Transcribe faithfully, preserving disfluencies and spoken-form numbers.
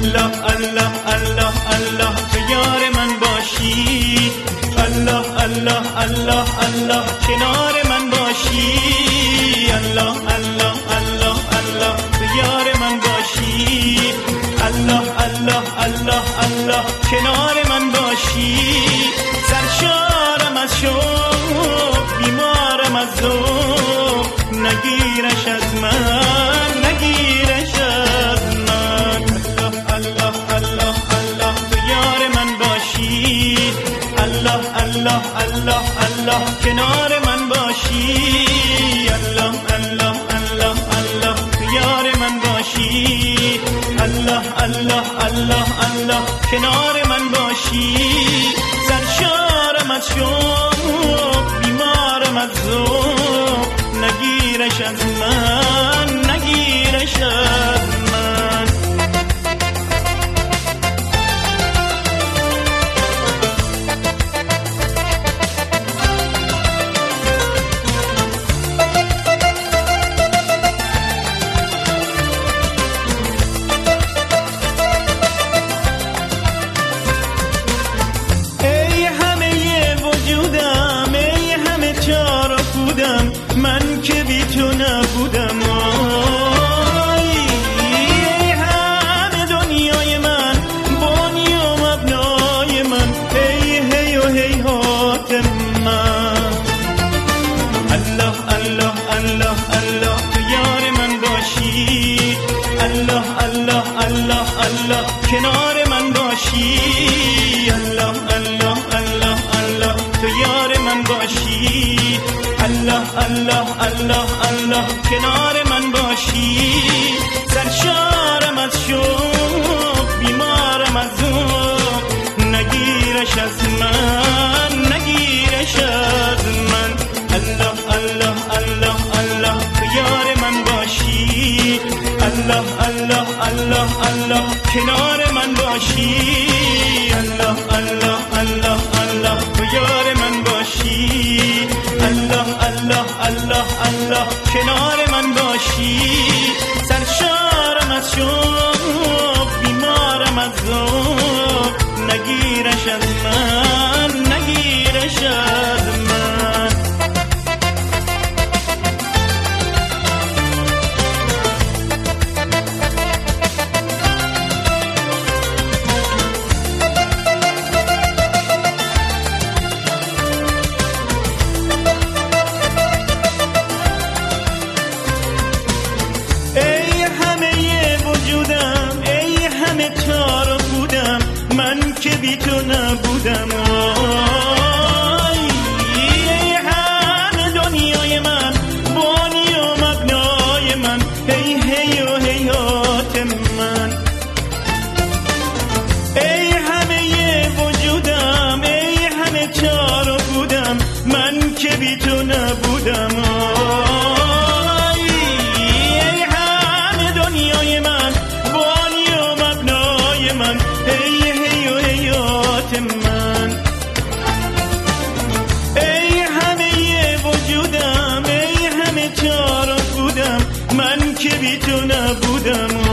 الله الله الله الله تو یار من باشی، الله الله الله الله کنار من باشی، الله الله الله الله تو یار من باشی، الله الله الله الله کنار من باشی. سرشارم از شوق، بیمارم از ذوق، نگیرش از من، نگیرش از من. الله الله الله الله تو یار من باشی، الله الله الله الله کنار من باشی، الله الله الله الله تو یار من باشی، الله الله الله الله کنار من باشی. سرشارم از شوق، بیمارم از ذوق، نگیرش از من، نگیرش از من. من که بی تو نبودم، آی ای همه دنیای من، بانی و مبنای من، ای هی و هیهات من. الله الله الله الله تو یار من باشی، الله الله الله الله کنار من باشی، الله الله الله الله تو یار من باشی، الله الله الله الله کنار من باشی. سرشارم از شوق، بیمارم از ذوق، نگیرش از من، نگیرش از من. الله الله الله الله تو یار من باشی، الله الله الله الله کنار من باشی، الله الله الله الله تو یار من باشی، الله الله الله الله کنار من باشی. سرشارم از شوق، بیمارم از ذوق، نگیرش از من، نگیرش از من. من که بی تو نبودم، آی ای همه دنیای من، بانی و مبنای من، هی هی و هیهات من. ای همه وجودم، ای همه چار و بودم، من که بی تو نبودم، آی ای همه دنیای من، بانی و مبنای من، ای من. ای همه وجودم، ای همه چار بودم، من که بی تو نبودم.